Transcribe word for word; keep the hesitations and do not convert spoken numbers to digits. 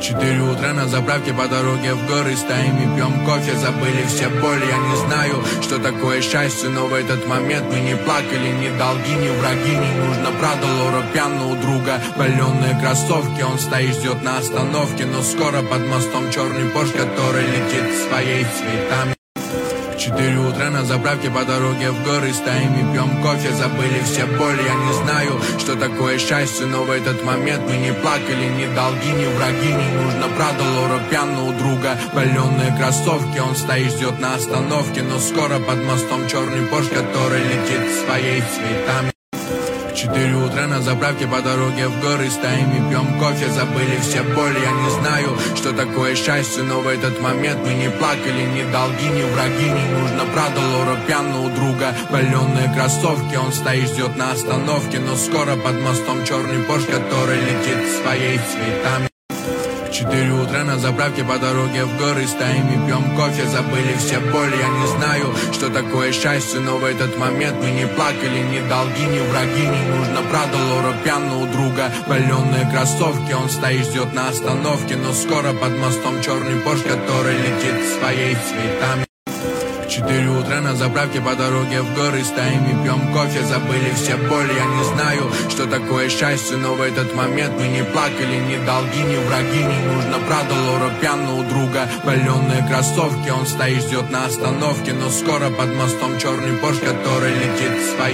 Четыре утра на заправке по дороге в горы. Стоим и пьем кофе, забыли все боли. Я не знаю, что такое счастье, но в этот момент мы не плакали. Ни долги, ни враги, не нужно. Правда, Лора пьяна у друга. Паленые кроссовки, он стоит, ждет на остановке. Но скоро под мостом черный Порш, который летит своей цветами. Четыре утра на заправке по дороге в горы. Стоим и пьем кофе, забыли все боли. Я не знаю, что такое счастье, но в этот момент мы не плакали. Ни долги, ни враги, не нужно. Правда, Лора пьяна у друга. Паленые кроссовки, он стоит, ждет на остановке. Но скоро под мостом черный Порш, который летит своей цветами. Четыре утра на заправке по дороге в горы. Стоим и пьем кофе, забыли все боли. Я не знаю, что такое счастье, но в этот момент мы не плакали. Ни долги, ни враги, не нужно. Правда, Лора пьяна у друга. Паленые кроссовки, он стоит, ждет на остановке. Но скоро под мостом черный Порш, который летит своей цветами. Четыре утра на заправке по дороге в горы. Стоим и пьем кофе, забыли все боли. Я не знаю, что такое счастье, но в этот момент мы не плакали. Ни долги, ни враги, не нужно. Правда, Лора пьяна у друга. Паленые кроссовки, он стоит, ждет на остановке. Но скоро под мостом черный Порш, который летит своей цветами. Четыре утра на заправке по дороге в горы. Стоим и пьем кофе, забыли все боли. Я не знаю, что такое счастье, но в этот момент мы не плакали. Ни долги, ни враги, не нужно. Правда, Лора пьяна у друга. Паленые кроссовки, он стоит, ждет на остановке. Но скоро под мостом черный Порш, который летит своей